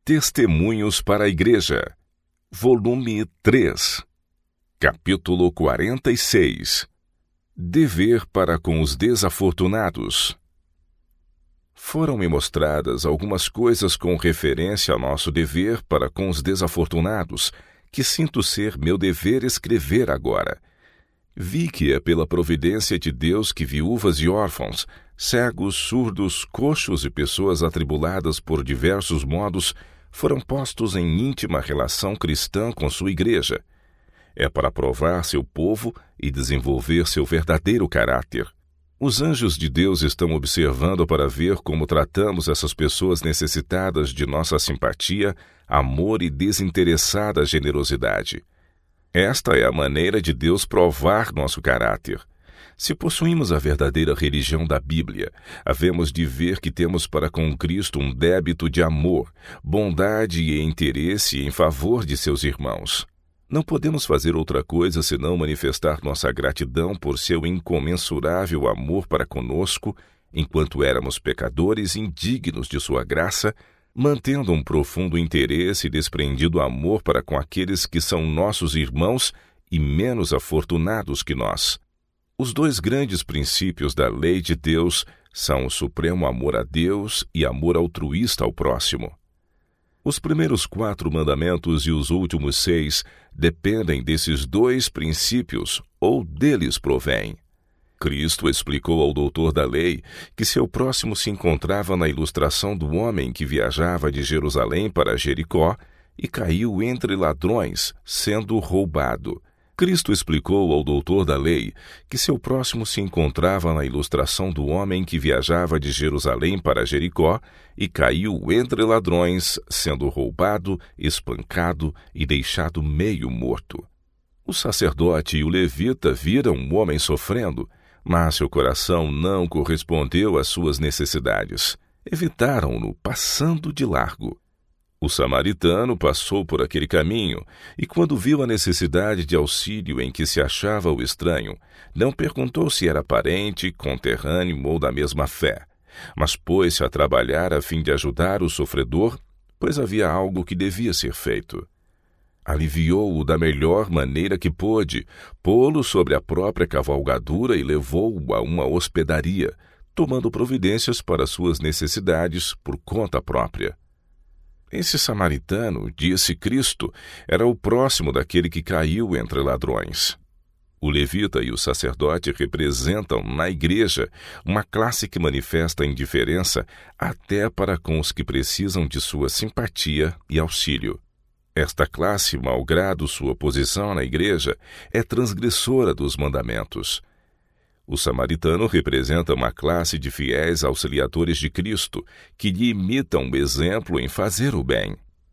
Testemunhos para a Igreja, volume 3, capítulo 46. Dever para com os desafortunados. Foram-me mostradas algumas coisas com referência ao nosso dever para com os desafortunados, que sinto ser meu dever escrever agora. Vi que é pela providência de Deus que viúvas e órfãos, cegos, surdos, coxos e pessoas atribuladas por diversos modos foram postos em íntima relação cristã com sua igreja. É para provar seu povo e desenvolver seu verdadeiro caráter. Os anjos de Deus estão observando para ver como tratamos essas pessoas necessitadas de nossa simpatia, amor e desinteressada generosidade. Esta é a maneira de Deus provar nosso caráter. Se possuímos a verdadeira religião da Bíblia, havemos de ver que temos para com Cristo um débito de amor, bondade e interesse em favor de seus irmãos. Não podemos fazer outra coisa senão manifestar nossa gratidão por seu incomensurável amor para conosco, enquanto éramos pecadores indignos de sua graça, mantendo um profundo interesse e desprendido amor para com aqueles que são nossos irmãos e menos afortunados que nós. Os dois grandes princípios da lei de Deus são o supremo amor a Deus e amor altruísta ao próximo. Os primeiros 4 mandamentos e os últimos 6 dependem desses dois princípios ou deles provêm. Cristo explicou ao doutor da lei que seu próximo se encontrava na ilustração do homem que viajava de Jerusalém para Jericó e caiu entre ladrões, sendo roubado. Cristo explicou ao doutor da lei que seu próximo se encontrava na ilustração do homem que viajava de Jerusalém para Jericó e caiu entre ladrões, sendo roubado, espancado e deixado meio morto. O sacerdote e o levita viram o homem sofrendo, mas seu coração não correspondeu às suas necessidades. Evitaram-no, passando de largo. O samaritano passou por aquele caminho e, quando viu a necessidade de auxílio em que se achava o estranho, não perguntou se era parente, conterrâneo ou da mesma fé, mas pôs-se a trabalhar a fim de ajudar o sofredor, pois havia algo que devia ser feito. Aliviou-o da melhor maneira que pôde, pô-lo sobre a própria cavalgadura e levou-o a uma hospedaria, tomando providências para suas necessidades por conta própria. Esse samaritano, disse Cristo, era o próximo daquele que caiu entre ladrões. O levita e o sacerdote representam, na igreja, uma classe que manifesta indiferença até para com os que precisam de sua simpatia e auxílio. Esta classe, malgrado sua posição na igreja, é transgressora dos mandamentos. O samaritano representa uma classe de fiéis auxiliadores de Cristo, que lhe imitam o exemplo em fazer o bem.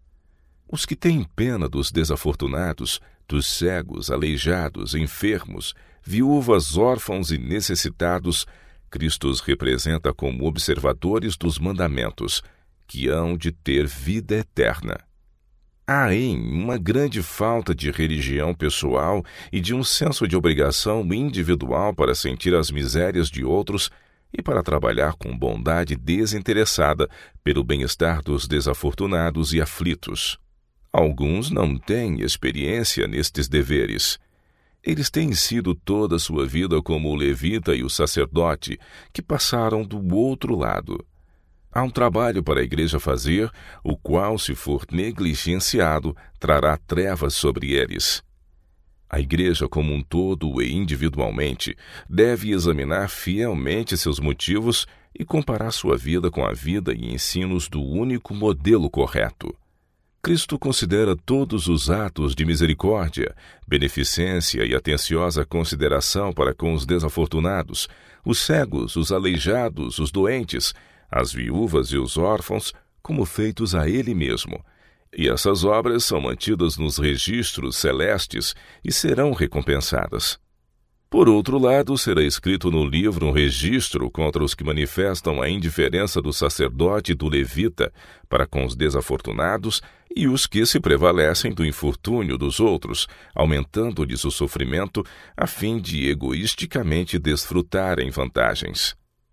Os que têm pena dos desafortunados, dos cegos, aleijados, enfermos, viúvas, órfãos e necessitados, Cristo os representa como observadores dos mandamentos, que hão de ter vida eterna. Há uma grande falta de religião pessoal e de um senso de obrigação individual para sentir as misérias de outros e para trabalhar com bondade desinteressada pelo bem-estar dos desafortunados e aflitos. Alguns não têm experiência nestes deveres. Eles têm sido toda a sua vida como o levita e o sacerdote, que passaram do outro lado. Há um trabalho para a igreja fazer, o qual, se for negligenciado, trará trevas sobre eles. A igreja como um todo e individualmente deve examinar fielmente seus motivos e comparar sua vida com a vida e ensinos do único modelo correto. Cristo considera todos os atos de misericórdia, beneficência e atenciosa consideração para com os desafortunados, os cegos, os aleijados, os doentes, as viúvas e os órfãos, como feitos a Ele mesmo. E essas obras são mantidas nos registros celestes e serão recompensadas. Por outro lado, será escrito no livro um registro contra os que manifestam a indiferença do sacerdote e do levita para com os desafortunados e os que se prevalecem do infortúnio dos outros, aumentando-lhes o sofrimento a fim de egoisticamente desfrutarem vantagens.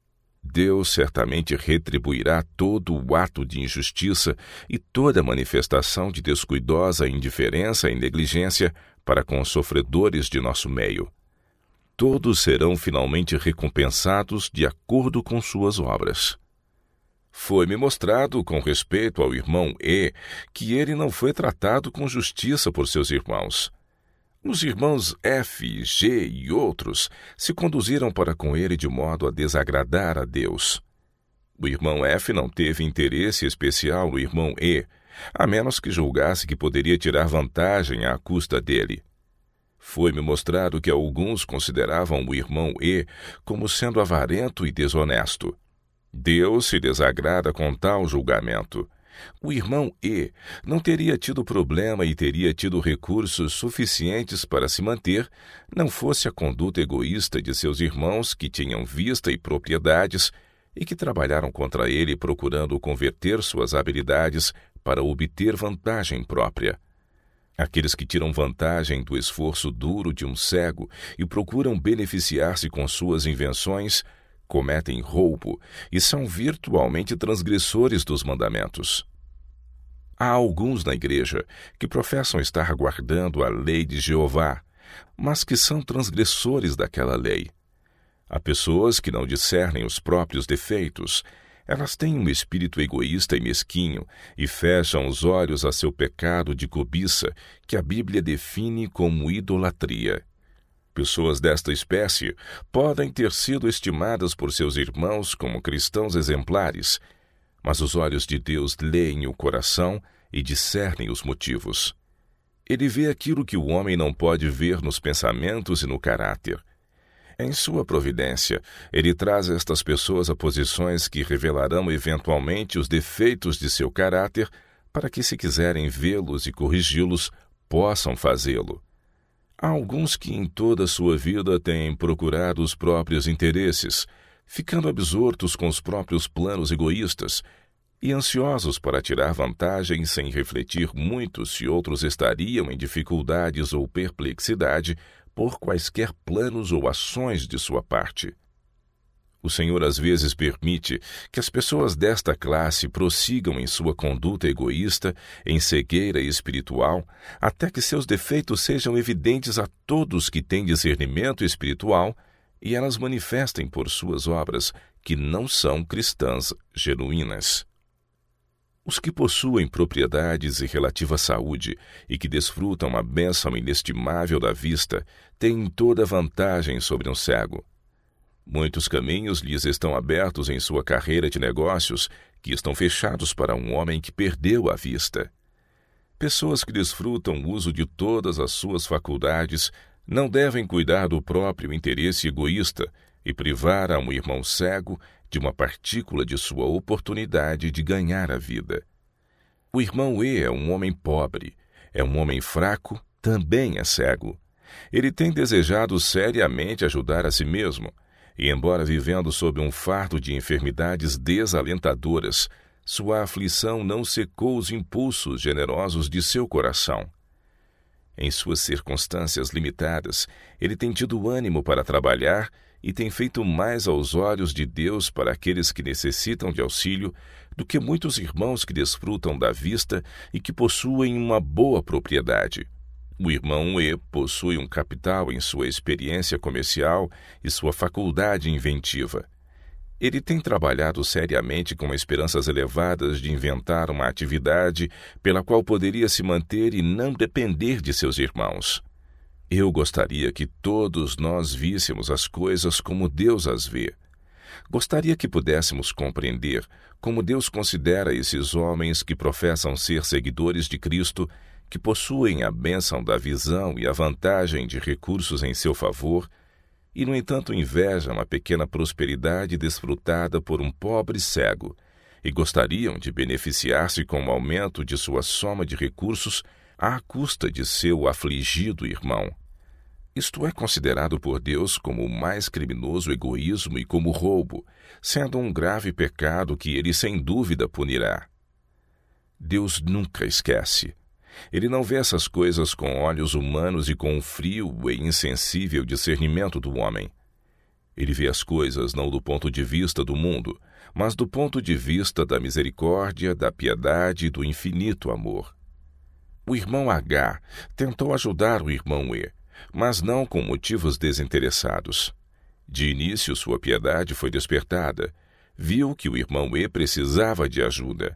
Deus certamente retribuirá todo o ato de injustiça e toda manifestação de descuidosa indiferença e negligência para com os sofredores de nosso meio. Todos serão finalmente recompensados de acordo com suas obras. Foi-me mostrado, com respeito ao irmão E, que ele não foi tratado com justiça por seus irmãos. Os irmãos F, G e outros se conduziram para com ele de modo a desagradar a Deus. O irmão F não teve interesse especial no irmão E, a menos que julgasse que poderia tirar vantagem à custa dele. Foi-me mostrado que alguns consideravam o irmão E como sendo avarento e desonesto. Deus se desagrada com tal julgamento. O irmão E não teria tido problema e teria tido recursos suficientes para se manter, não fosse a conduta egoísta de seus irmãos que tinham vista e propriedades e que trabalharam contra ele procurando converter suas habilidades para obter vantagem própria. Aqueles que tiram vantagem do esforço duro de um cego e procuram beneficiar-se com suas invenções, cometem roubo e são virtualmente transgressores dos mandamentos. Há alguns na igreja que professam estar guardando a lei de Jeová, mas que são transgressores daquela lei. Há pessoas que não discernem os próprios defeitos. Elas têm um espírito egoísta e mesquinho e fecham os olhos a seu pecado de cobiça, que a Bíblia define como idolatria. Pessoas desta espécie podem ter sido estimadas por seus irmãos como cristãos exemplares, mas os olhos de Deus leem o coração e discernem os motivos. Ele vê aquilo que o homem não pode ver nos pensamentos e no caráter. Em sua providência, ele traz estas pessoas a posições que revelarão eventualmente os defeitos de seu caráter, para que, se quiserem vê-los e corrigi-los, possam fazê-lo. Há alguns que em toda a sua vida têm procurado os próprios interesses, ficando absortos com os próprios planos egoístas e ansiosos para tirar vantagem sem refletir muito se outros estariam em dificuldades ou perplexidade por quaisquer planos ou ações de sua parte. O Senhor às vezes permite que as pessoas desta classe prossigam em sua conduta egoísta, em cegueira espiritual, até que seus defeitos sejam evidentes a todos que têm discernimento espiritual e elas manifestem por suas obras que não são cristãs genuínas. Os que possuem propriedades e relativa saúde e que desfrutam a bênção inestimável da vista têm toda vantagem sobre um cego. Muitos caminhos lhes estão abertos em sua carreira de negócios que estão fechados para um homem que perdeu a vista. Pessoas que desfrutam o uso de todas as suas faculdades não devem cuidar do próprio interesse egoísta e privar a um irmão cego de uma partícula de sua oportunidade de ganhar a vida. O irmão E é um homem pobre, é um homem fraco, também é cego. Ele tem desejado seriamente ajudar a si mesmo, e embora vivendo sob um fardo de enfermidades desalentadoras, sua aflição não secou os impulsos generosos de seu coração. Em suas circunstâncias limitadas, ele tem tido ânimo para trabalhar e tem feito mais aos olhos de Deus para aqueles que necessitam de auxílio do que muitos irmãos que desfrutam da vista e que possuem uma boa propriedade. O irmão E possui um capital em sua experiência comercial e sua faculdade inventiva. Ele tem trabalhado seriamente com esperanças elevadas de inventar uma atividade pela qual poderia se manter e não depender de seus irmãos. Eu gostaria que todos nós víssemos as coisas como Deus as vê. Gostaria que pudéssemos compreender como Deus considera esses homens que professam ser seguidores de Cristo, que possuem a bênção da visão e a vantagem de recursos em seu favor, e, no entanto, invejam a pequena prosperidade desfrutada por um pobre cego, e gostariam de beneficiar-se com o aumento de sua soma de recursos à custa de seu afligido irmão. Isto é considerado por Deus como o mais criminoso egoísmo e como roubo, sendo um grave pecado que ele sem dúvida punirá. Deus nunca esquece. Ele não vê essas coisas com olhos humanos e com o frio e insensível discernimento do homem. Ele vê as coisas não do ponto de vista do mundo, mas do ponto de vista da misericórdia, da piedade e do infinito amor. O irmão H tentou ajudar o irmão E, mas não com motivos desinteressados. De início, sua piedade foi despertada. Viu que o irmão E precisava de ajuda.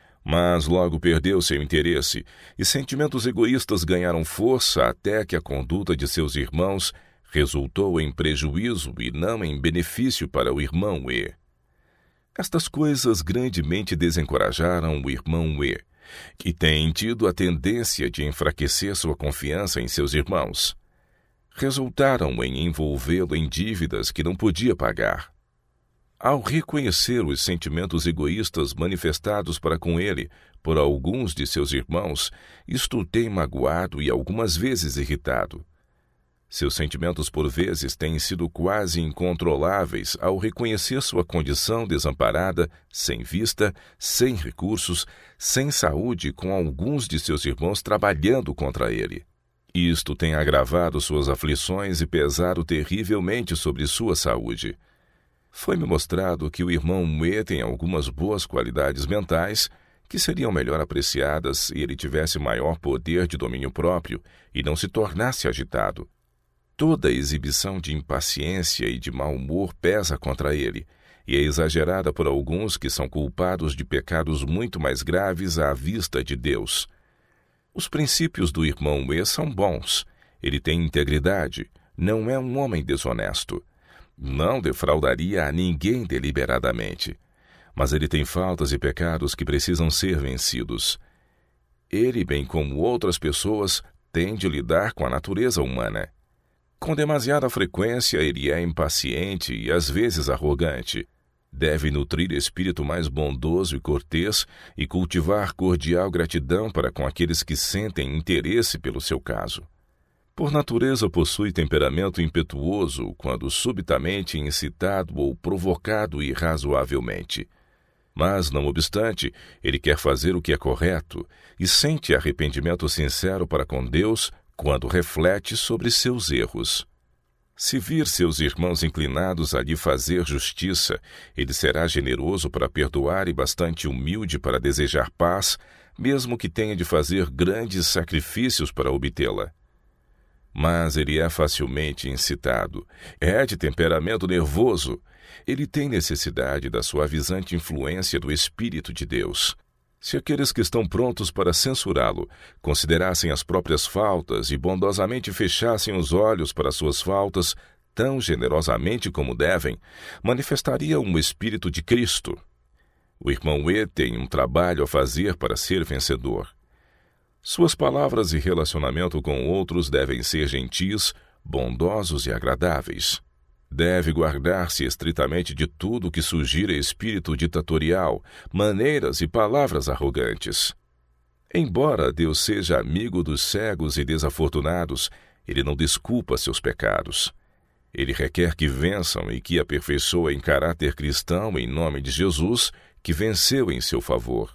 Mas logo perdeu seu interesse e sentimentos egoístas ganharam força até que a conduta de seus irmãos resultou em prejuízo e não em benefício para o irmão E. Estas coisas grandemente desencorajaram o irmão E, que tem tido a tendência de enfraquecer sua confiança em seus irmãos. Resultaram em envolvê-lo em dívidas que não podia pagar. Ao reconhecer os sentimentos egoístas manifestados para com ele por alguns de seus irmãos, isto o tem magoado e algumas vezes irritado. Seus sentimentos por vezes têm sido quase incontroláveis ao reconhecer sua condição desamparada, sem vista, sem recursos, sem saúde, com alguns de seus irmãos trabalhando contra ele. Isto tem agravado suas aflições e pesado terrivelmente sobre sua saúde. Foi-me mostrado que o irmão E tem algumas boas qualidades mentais que seriam melhor apreciadas se ele tivesse maior poder de domínio próprio e não se tornasse agitado. Toda exibição de impaciência e de mau humor pesa contra ele, e é exagerada por alguns que são culpados de pecados muito mais graves à vista de Deus. Os princípios do irmão E são bons. Ele tem integridade, não é um homem desonesto. Não defraudaria a ninguém deliberadamente. Mas ele tem faltas e pecados que precisam ser vencidos. Ele, bem como outras pessoas, tem de lidar com a natureza humana. Com demasiada frequência, ele é impaciente e às vezes arrogante. Deve nutrir espírito mais bondoso e cortês e cultivar cordial gratidão para com aqueles que sentem interesse pelo seu caso. Por natureza possui temperamento impetuoso quando subitamente incitado ou provocado irrazoavelmente. Mas, não obstante, ele quer fazer o que é correto e sente arrependimento sincero para com Deus quando reflete sobre seus erros. Se vir seus irmãos inclinados a lhe fazer justiça, ele será generoso para perdoar e bastante humilde para desejar paz, mesmo que tenha de fazer grandes sacrifícios para obtê-la. Mas ele é facilmente incitado, é de temperamento nervoso. Ele tem necessidade da suavizante influência do Espírito de Deus. Se aqueles que estão prontos para censurá-lo considerassem as próprias faltas e bondosamente fechassem os olhos para suas faltas tão generosamente como devem, manifestariam o Espírito de Cristo. O irmão E tem um trabalho a fazer para ser vencedor. Suas palavras e relacionamento com outros devem ser gentis, bondosos e agradáveis. Deve guardar-se estritamente de tudo que sugira espírito ditatorial, maneiras e palavras arrogantes. Embora Deus seja amigo dos cegos e desafortunados, ele não desculpa seus pecados. Ele requer que vençam e que aperfeiçoem caráter cristão em nome de Jesus, que venceu em seu favor.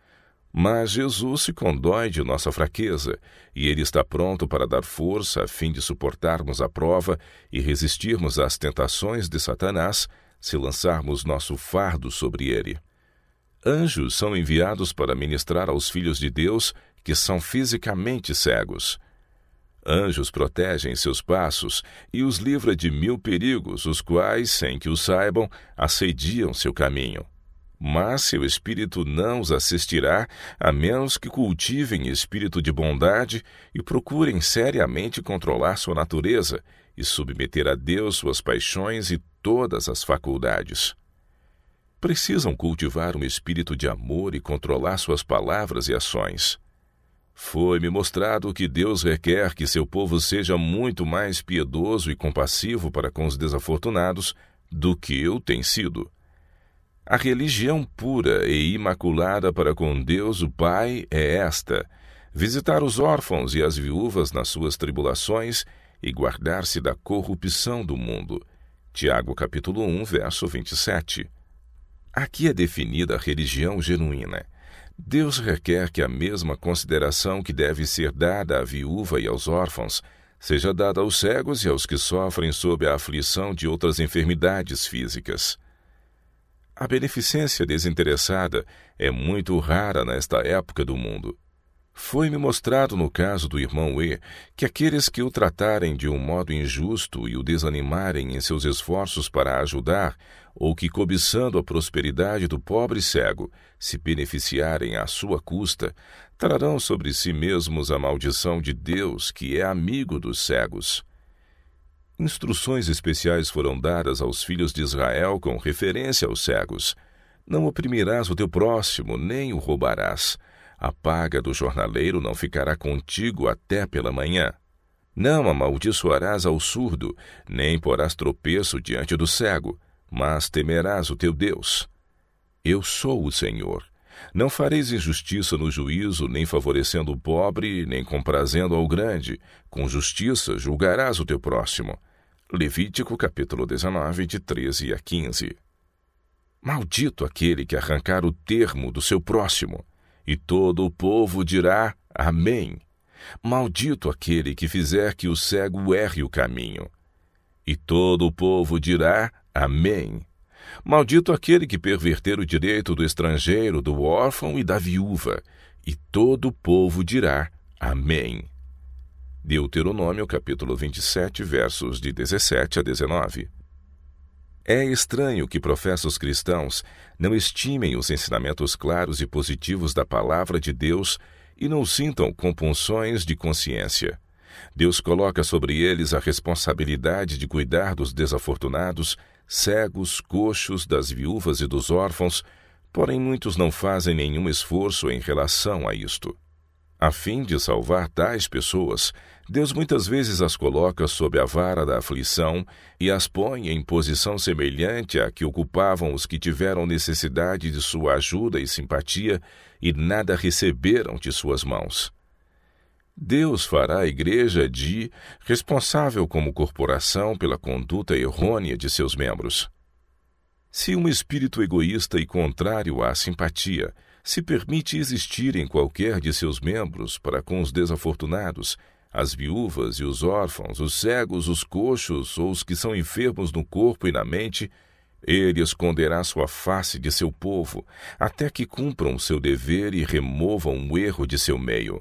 Mas Jesus se condói de nossa fraqueza, e Ele está pronto para dar força a fim de suportarmos a prova e resistirmos às tentações de Satanás, se lançarmos nosso fardo sobre ele. Anjos são enviados para ministrar aos filhos de Deus que são fisicamente cegos. Anjos protegem seus passos e os livra de 1000 perigos, os quais, sem que o saibam, assediam seu caminho. Mas seu espírito não os assistirá, a menos que cultivem espírito de bondade e procurem seriamente controlar sua natureza e submeter a Deus suas paixões e todas as faculdades. Precisam cultivar um espírito de amor e controlar suas palavras e ações. Foi-me mostrado que Deus requer que seu povo seja muito mais piedoso e compassivo para com os desafortunados do que eu tenho sido. A religião pura e imaculada para com Deus o Pai é esta: visitar os órfãos e as viúvas nas suas tribulações e guardar-se da corrupção do mundo. Tiago capítulo 1, verso 27. Aqui é definida a religião genuína. Deus requer que a mesma consideração que deve ser dada à viúva e aos órfãos seja dada aos cegos e aos que sofrem sob a aflição de outras enfermidades físicas. A beneficência desinteressada é muito rara nesta época do mundo. Foi-me mostrado no caso do irmão E que aqueles que o tratarem de um modo injusto e o desanimarem em seus esforços para ajudar, ou que, cobiçando a prosperidade do pobre cego, se beneficiarem à sua custa, trarão sobre si mesmos a maldição de Deus, que é amigo dos cegos. Instruções especiais foram dadas aos filhos de Israel com referência aos cegos. Não oprimirás o teu próximo, nem o roubarás. A paga do jornaleiro não ficará contigo até pela manhã. Não amaldiçoarás ao surdo, nem porás tropeço diante do cego, mas temerás o teu Deus. Eu sou o Senhor. Não fareis injustiça no juízo, nem favorecendo o pobre, nem comprazendo ao grande. Com justiça julgarás o teu próximo. Levítico capítulo 19, de 13 a 15. Maldito aquele que arrancar o termo do seu próximo. E todo o povo dirá Amém. Maldito aquele que fizer que o cego erre o caminho. E todo o povo dirá Amém. Maldito aquele que perverter o direito do estrangeiro, do órfão e da viúva. E todo o povo dirá Amém. Deuteronômio capítulo 27, versos de 17 a 19. É estranho que professos cristãos não estimem os ensinamentos claros e positivos da palavra de Deus e não sintam compunções de consciência. Deus coloca sobre eles a responsabilidade de cuidar dos desafortunados, cegos, coxos, das viúvas e dos órfãos, porém muitos não fazem nenhum esforço em relação a isto. A fim de salvar tais pessoas, Deus muitas vezes as coloca sob a vara da aflição e as põe em posição semelhante à que ocupavam os que tiveram necessidade de sua ajuda e simpatia e nada receberam de suas mãos. Deus fará a igreja responsável como corporação pela conduta errônea de seus membros. Se um espírito egoísta e contrário à simpatia se permite existir em qualquer de seus membros para com os desafortunados, as viúvas e os órfãos, os cegos, os coxos ou os que são enfermos no corpo e na mente, ele esconderá sua face de seu povo, até que cumpram o seu dever e removam o erro de seu meio.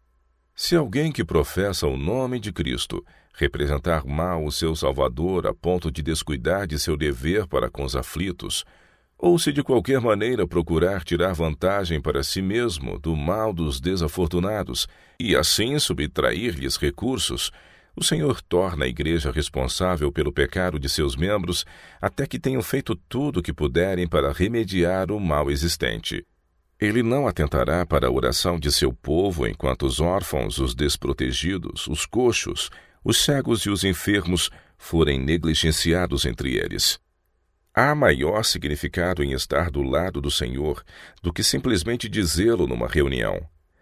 Se alguém que professa o nome de Cristo representar mal o seu Salvador a ponto de descuidar de seu dever para com os aflitos, ou se de qualquer maneira procurar tirar vantagem para si mesmo do mal dos desafortunados e assim subtrair-lhes recursos, o Senhor torna a igreja responsável pelo pecado de seus membros até que tenham feito tudo o que puderem para remediar o mal existente. Ele não atentará para a oração de seu povo enquanto os órfãos, os desprotegidos, os coxos, os cegos e os enfermos forem negligenciados entre eles. Há maior significado em estar do lado do Senhor do que simplesmente dizê-lo numa reunião.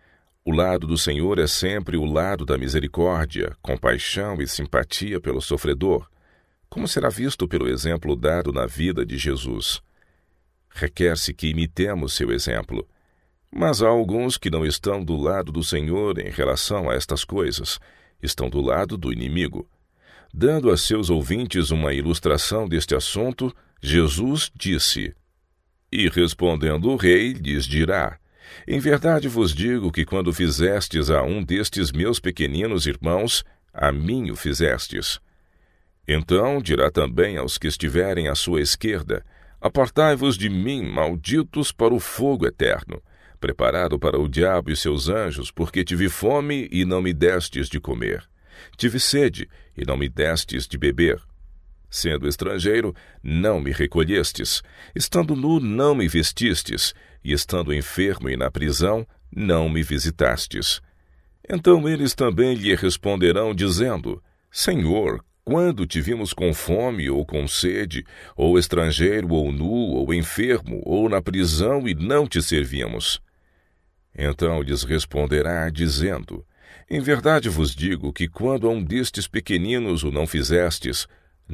O lado do Senhor é sempre o lado da misericórdia, compaixão e simpatia pelo sofredor, como será visto pelo exemplo dado na vida de Jesus. Requer-se que imitemos seu exemplo, mas há alguns que não estão do lado do Senhor em relação a estas coisas, estão do lado do inimigo. Dando a seus ouvintes uma ilustração deste assunto, Jesus disse: E respondendo o rei, lhes dirá: Em verdade vos digo que quando fizestes a um destes meus pequeninos irmãos, a mim o fizestes. Então dirá também aos que estiverem à sua esquerda: Apartai-vos de mim, malditos, para o fogo eterno, preparado para o diabo e seus anjos, porque tive fome e não me destes de comer. Tive sede e não me destes de beber. Sendo estrangeiro, não me recolhestes. Estando nu, não me vestistes. E estando enfermo e na prisão, não me visitastes. Então eles também lhe responderão, dizendo: Senhor, quando te vimos com fome ou com sede, ou estrangeiro, ou nu, ou enfermo, ou na prisão, e não te servimos? Então lhes responderá, dizendo: Em verdade vos digo que quando a um destes pequeninos o não fizestes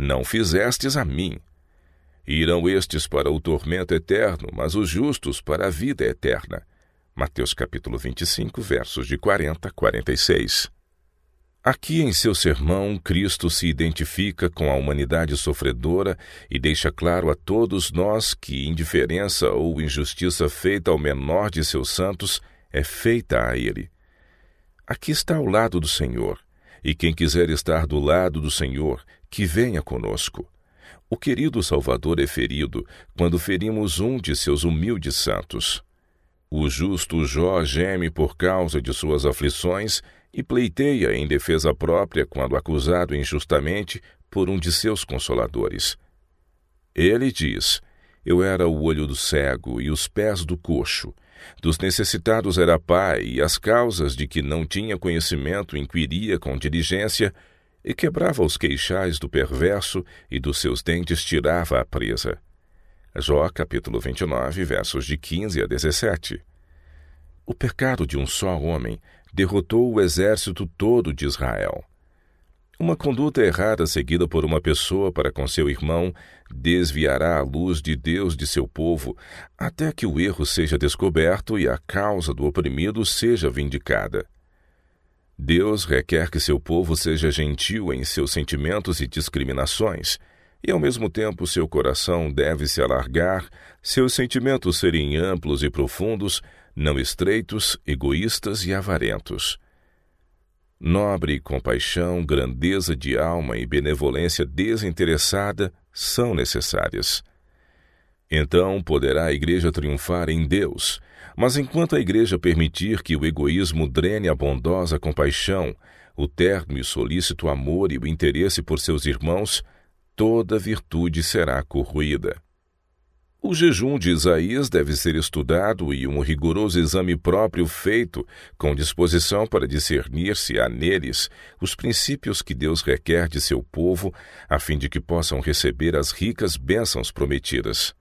a mim. Irão estes para o tormento eterno, mas os justos para a vida eterna. Mateus capítulo 25, versos de 40 a 46. Aqui em seu sermão, Cristo se identifica com a humanidade sofredora e deixa claro a todos nós que indiferença ou injustiça feita ao menor de seus santos é feita a ele. Aqui está o lado do Senhor, e quem quiser estar do lado do Senhor, que venha conosco. O querido Salvador é ferido quando ferimos um de seus humildes santos. O justo Jó geme por causa de suas aflições e pleiteia em defesa própria quando acusado injustamente por um de seus consoladores. Ele diz: eu era o olho do cego e os pés do coxo. Dos necessitados era pai, e as causas de que não tinha conhecimento inquiria com diligência, e quebrava os queixais do perverso, e dos seus dentes tirava a presa. Jó, capítulo 29, versos de 15 a 17. O pecado de um só homem derrotou o exército todo de Israel. Uma conduta errada seguida por uma pessoa para com seu irmão desviará a luz de Deus de seu povo até que o erro seja descoberto e a causa do oprimido seja vindicada. Deus requer que seu povo seja gentil em seus sentimentos e discriminações, e ao mesmo tempo seu coração deve se alargar, seus sentimentos serem amplos e profundos, não estreitos, egoístas e avarentos. Nobre compaixão, grandeza de alma e benevolência desinteressada são necessárias. Então poderá a igreja triunfar em Deus, mas enquanto a igreja permitir que o egoísmo drene a bondosa compaixão, o terno e solícito amor e o interesse por seus irmãos, toda virtude será corroída. O jejum de Isaías deve ser estudado e um rigoroso exame próprio feito, com disposição para discernir se há neles os princípios que Deus requer de seu povo, a fim de que possam receber as ricas bênçãos prometidas.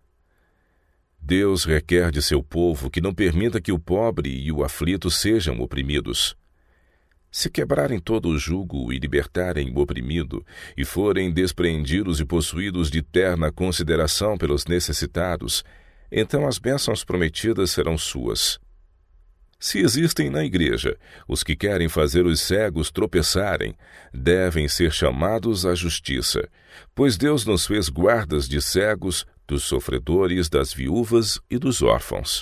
Deus requer de seu povo que não permita que o pobre e o aflito sejam oprimidos. Se quebrarem todo o jugo e libertarem o oprimido, e forem despreendidos e possuídos de terna consideração pelos necessitados, então as bênçãos prometidas serão suas. Se existem na igreja os que querem fazer os cegos tropeçarem, devem ser chamados à justiça, pois Deus nos fez guardas de cegos, dos sofredores, das viúvas e dos órfãos.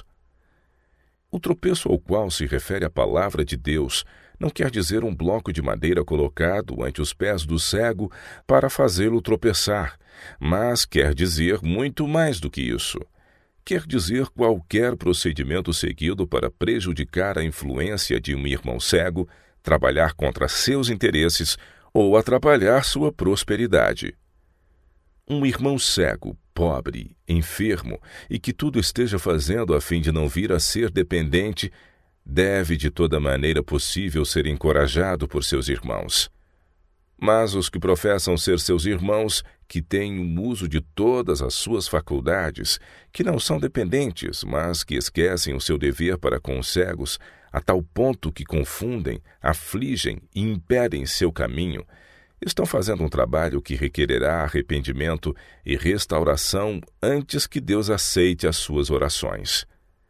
O tropeço ao qual se refere a palavra de Deus não quer dizer um bloco de madeira colocado ante os pés do cego para fazê-lo tropeçar, mas quer dizer muito mais do que isso. Quer dizer qualquer procedimento seguido para prejudicar a influência de um irmão cego, trabalhar contra seus interesses ou atrapalhar sua prosperidade. Um irmão cego, pobre, enfermo e que tudo esteja fazendo a fim de não vir a ser dependente, deve de toda maneira possível ser encorajado por seus irmãos. Mas os que professam ser seus irmãos, que têm o uso de todas as suas faculdades, que não são dependentes, mas que esquecem o seu dever para com os cegos, a tal ponto que confundem, afligem e impedem seu caminho, estão fazendo um trabalho que requererá arrependimento e restauração antes que Deus aceite as suas orações.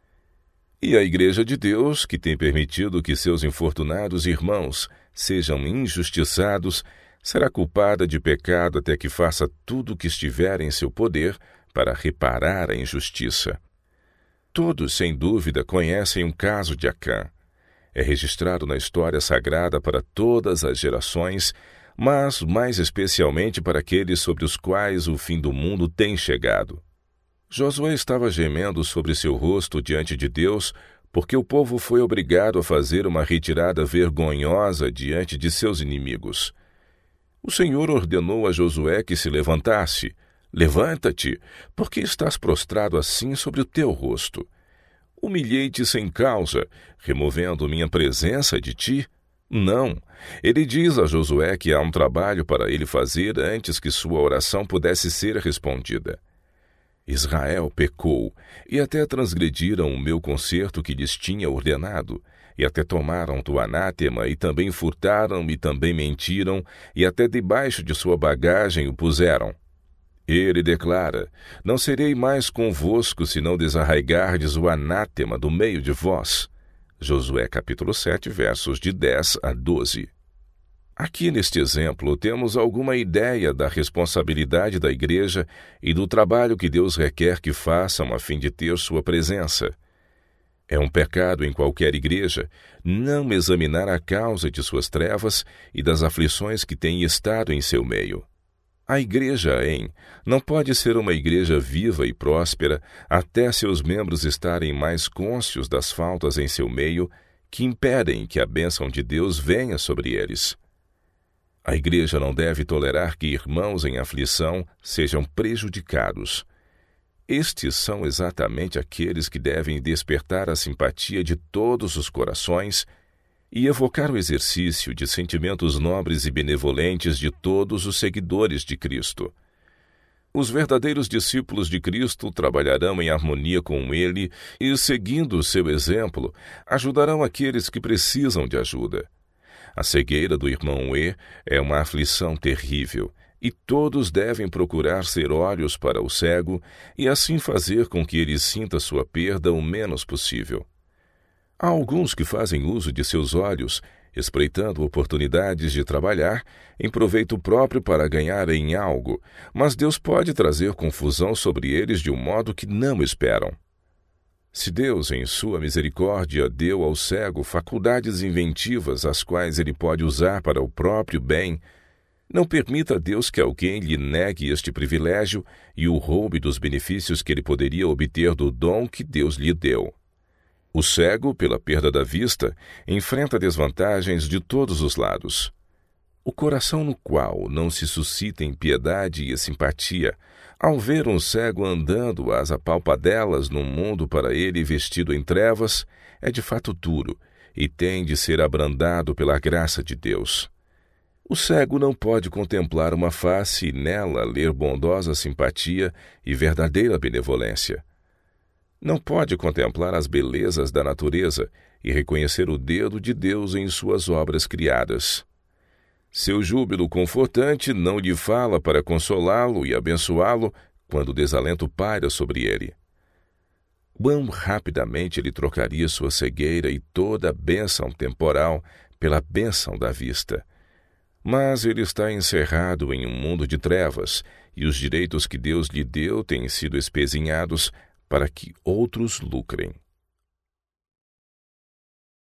E a Igreja de Deus, que tem permitido que seus infortunados irmãos sejam injustiçados, será culpada de pecado até que faça tudo o que estiver em seu poder para reparar a injustiça. Todos, sem dúvida, conhecem um caso de Acã. É registrado na história sagrada para todas as gerações, mas mais especialmente para aqueles sobre os quais o fim do mundo tem chegado. Josué estava gemendo sobre seu rosto diante de Deus, porque o povo foi obrigado a fazer uma retirada vergonhosa diante de seus inimigos. O Senhor ordenou a Josué que se levantasse. Levanta-te, porque estás prostrado assim sobre o teu rosto. Humilhei-te sem causa, removendo minha presença de ti? Não. Ele diz a Josué que há um trabalho para ele fazer antes que sua oração pudesse ser respondida. Israel pecou, e até transgrediram o meu concerto que lhes tinha ordenado, e até tomaram do anátema, e também furtaram, e também mentiram, e até debaixo de sua bagagem o puseram. Ele declara: não serei mais convosco se não desarraigardes o anátema do meio de vós. Josué capítulo 7, versos de 10 a 12. Aqui neste exemplo temos alguma ideia da responsabilidade da igreja e do trabalho que Deus requer que façam a fim de ter sua presença. É um pecado em qualquer igreja não examinar a causa de suas trevas e das aflições que têm estado em seu meio. A igreja, não pode ser uma igreja viva e próspera até seus membros estarem mais cônscios das faltas em seu meio que impedem que a bênção de Deus venha sobre eles. A igreja não deve tolerar que irmãos em aflição sejam prejudicados. Estes são exatamente aqueles que devem despertar a simpatia de todos os corações e evocar o exercício de sentimentos nobres e benevolentes de todos os seguidores de Cristo. Os verdadeiros discípulos de Cristo trabalharão em harmonia com Ele e, seguindo o seu exemplo, ajudarão aqueles que precisam de ajuda. A cegueira do irmão E é uma aflição terrível, e todos devem procurar ser olhos para o cego e assim fazer com que ele sinta sua perda o menos possível. Há alguns que fazem uso de seus olhos, espreitando oportunidades de trabalhar em proveito próprio para ganharem algo, mas Deus pode trazer confusão sobre eles de um modo que não esperam. Se Deus, em sua misericórdia, deu ao cego faculdades inventivas as quais ele pode usar para o próprio bem, não permita a Deus que alguém lhe negue este privilégio e o roube dos benefícios que ele poderia obter do dom que Deus lhe deu. O cego, pela perda da vista, enfrenta desvantagens de todos os lados. O coração no qual não se suscitem piedade e simpatia, ao ver um cego andando às apalpadelas num mundo para ele vestido em trevas, é de fato duro e tem de ser abrandado pela graça de Deus. O cego não pode contemplar uma face e nela ler bondosa simpatia e verdadeira benevolência. Não pode contemplar as belezas da natureza e reconhecer o dedo de Deus em suas obras criadas. Seu júbilo confortante não lhe fala para consolá-lo e abençoá-lo quando o desalento paira sobre ele. Quão rapidamente ele trocaria sua cegueira e toda a bênção temporal pela bênção da vista. Mas ele está encerrado em um mundo de trevas, e os direitos que Deus lhe deu têm sido espezinhados para que outros lucrem.